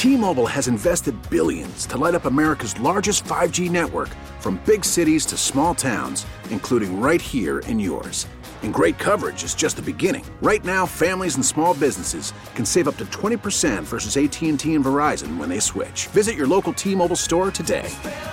T-Mobile has invested billions to light up America's largest 5G network, from big cities to small towns, including right here in yours. And great coverage is just the beginning. Right now, families and small businesses can save up to 20% versus AT&T and Verizon when they switch. Visit your local T-Mobile store today.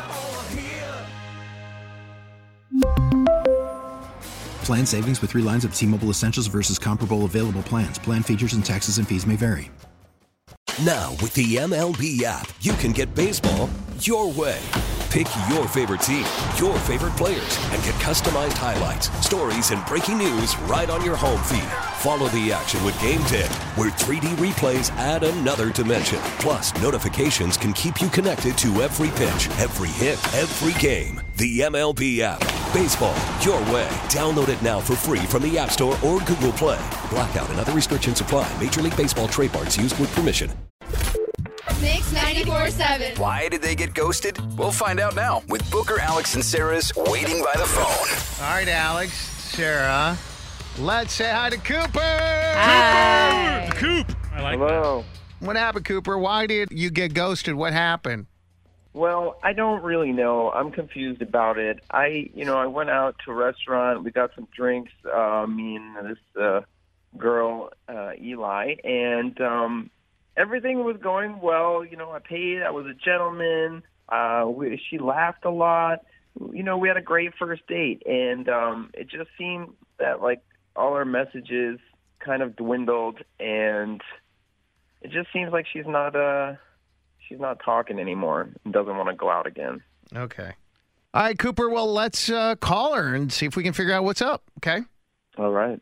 Plan savings with 3 lines of T-Mobile Essentials versus comparable available plans. Plan features and taxes and fees may vary. Now, with the MLB app, you can get baseball your way. Pick your favorite team, your favorite players, and get customized highlights, stories, and breaking news right on your home feed. Follow the action with Game Day, where 3D replays add another dimension. Plus, notifications can keep you connected to every pitch, every hit, every game. The MLB app. Baseball your way. Download it now for free from the App Store or Google Play. Blackout and other restrictions apply. Major League Baseball trademarks used with permission. Mix 94.7. Why did they get ghosted? We'll find out now with Booker, Alex, and Sarah's Waiting by the Phone. All right, Alex, Sarah, let's say hi to Cooper. Hi. Coop. I like Hello. What happened, Cooper? Why did you get ghosted? What happened? Well, I don't really know. I'm confused about it. I went out to a restaurant. We got some drinks, me and this girl, Eli, and everything was going well. I paid. I was a gentleman. She laughed a lot. We had a great first date, and it just seemed that, like, all our messages kind of dwindled, and it just seems like she's not talking anymore and doesn't want to go out again. Okay. All right, Cooper, well, let's call her and see if we can figure out what's up, okay? All right.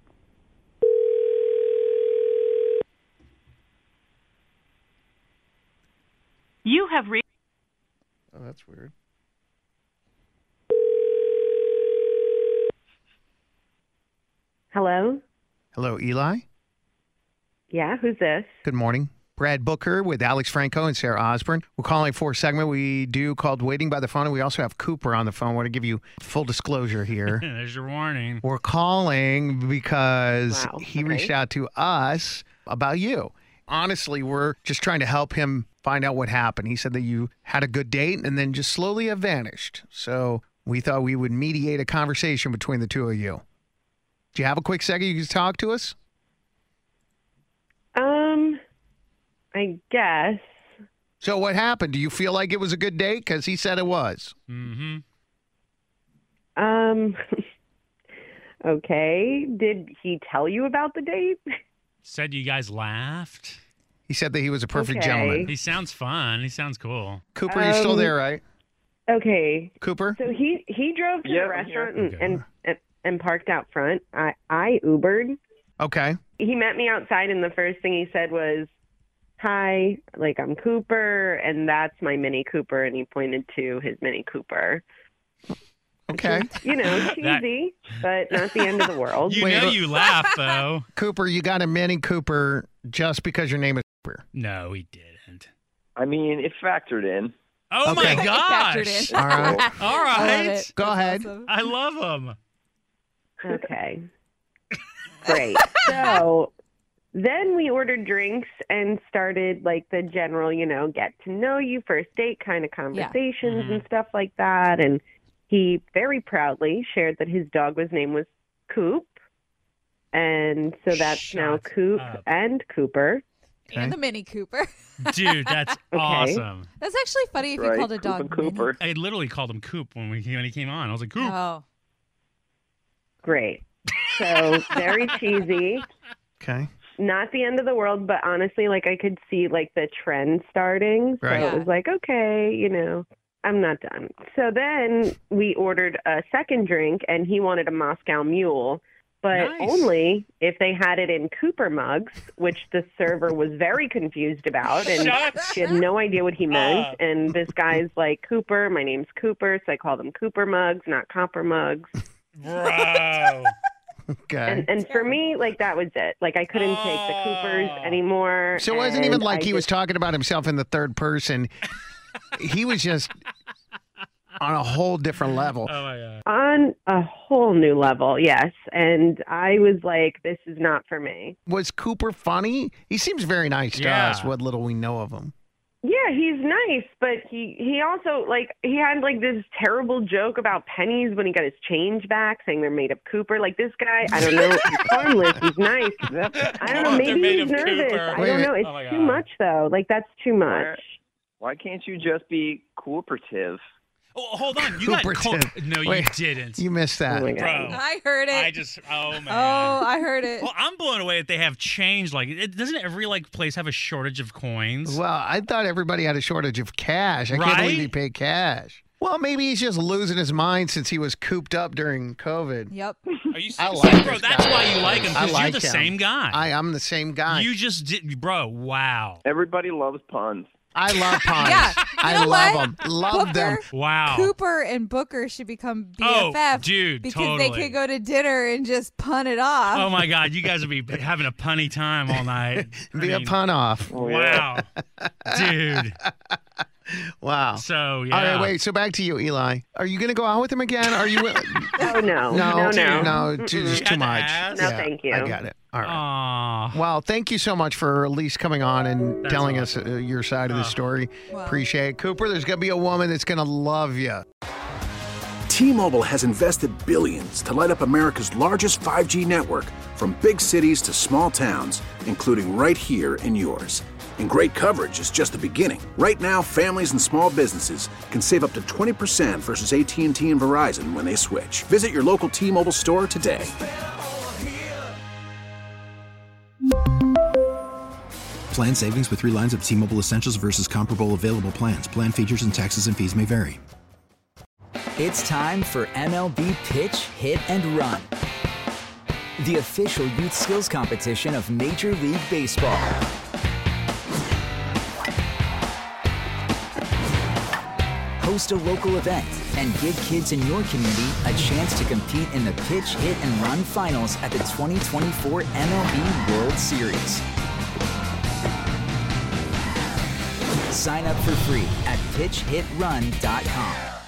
You have reached... Oh, that's weird. Hello? Hello, Eli? Yeah, who's this? Good morning. Brad Booker with Alex Franco and Sarah Osborne. We're calling for a segment we do called Waiting by the Phone, and we also have Cooper on the phone. I want to give you full disclosure here. There's your warning. We're calling because he reached out to us about you. Honestly, we're just trying to help him find out what happened. He said that you had a good date and then just slowly have vanished. So we thought we would mediate a conversation between the two of you. Do you have a quick second you can talk to us? I guess. So what happened? Do you feel like it was a good date? Because he said it was. Mm-hmm. Okay. Did he tell you about the date? Said you guys laughed. He said that he was a perfect Okay. gentleman. He sounds fun. He sounds cool. Cooper, you're still there, right? Okay. Cooper? So he drove to Yeah, the I'm restaurant here. and parked out front. I Ubered. Okay. He met me outside, and the first thing he said was, "Hi, like, I'm Cooper, and that's my Mini Cooper," and he pointed to his Mini Cooper. Okay. Cheesy, but not the end of the world. You laugh, though. Cooper, you got a Mini Cooper just because your name is Cooper. No, he didn't. I mean, it factored in. Oh, Okay. my gosh. All right. All right. Go ahead. I love him. Okay. Great. So then we ordered drinks and started, like, the general, get to know you, first date kind of conversations and stuff like that. And he very proudly shared that his dog name was Coop. And so that's now Coop and Cooper. And the Mini Cooper. Dude, that's awesome. That's actually funny if you called a Coop dog and Cooper. I literally called him Coop when he came on. I was like, Coop. Oh. Great. So very cheesy. Okay. Not the end of the world, but honestly, like, I could see, like, the trend starting. So Right. it was like, okay, I'm not done. So then we ordered a second drink, and he wanted a Moscow Mule, but Nice. only if they had it in Cooper mugs, which the server was very confused about, and she had no idea what he meant. And this guy's like, "Cooper, my name's Cooper," so I called them Cooper mugs, not copper mugs. Bro. Okay. And for me, like, that was it. Like, I couldn't take the Coopers anymore. So it wasn't even and like I he was just- talking about himself in the third person. He was just on a whole different level. Oh, my God. On a whole new level, yes. And I was like, this is not for me. Was Cooper funny? He seems very nice to us, what little we know of him. Yeah, he's nice, but he also, like, he had, like, this terrible joke about pennies when he got his change back, saying they're made of Cooper. Like, this guy, I don't know, he's harmless, he's nice. I don't know, maybe he's nervous. I don't know. It's too much, though. Like, that's too much. Why can't you just be cooperative? Oh, hold on. You got No, you didn't. You missed that. Bro. I heard it. Oh, man. Oh, I heard it. Well, I'm blown away that they have change. Like, doesn't every place have a shortage of coins? Well, I thought everybody had a shortage of cash. I can't believe he paid cash. Well, maybe he's just losing his mind since he was cooped up during COVID. Yep. Are you I like bro, this that's guy. why you like him, I because like you're the him. same guy. I'm the same guy. You just did, bro, wow. Everybody loves puns. I love puns. Yeah. I love them. Love Booker, them. Wow. Cooper and Booker should become BFF. Oh, dude, because they totally. could go to dinner and just pun it off. Oh, my God. You guys would be having a punny time all night. Be a pun off. Wow. Dude. Wow. So, yeah. All right, wait. So back to you, Eli. Are you going to go out with him again? Are you? Oh, no. No, just too much. No, thank you. I got it. All right. Aww. Well, thank you so much for at least coming on and telling us your side of the story. Wow. Appreciate it. Cooper, there's going to be a woman that's going to love you. T-Mobile has invested billions to light up America's largest 5G network, from big cities to small towns, including right here in yours. And great coverage is just the beginning. Right now, families and small businesses can save up to 20% versus AT&T and Verizon when they switch. Visit your local T-Mobile store today. Plan savings with 3 lines of T-Mobile Essentials versus comparable available plans. Plan features and taxes and fees may vary. It's time for MLB Pitch, Hit, and Run, the official youth skills competition of Major League Baseball. Host a local event and give kids in your community a chance to compete in the Pitch, Hit, and Run finals at the 2024 MLB World Series. Sign up for free at pitchhitrun.com.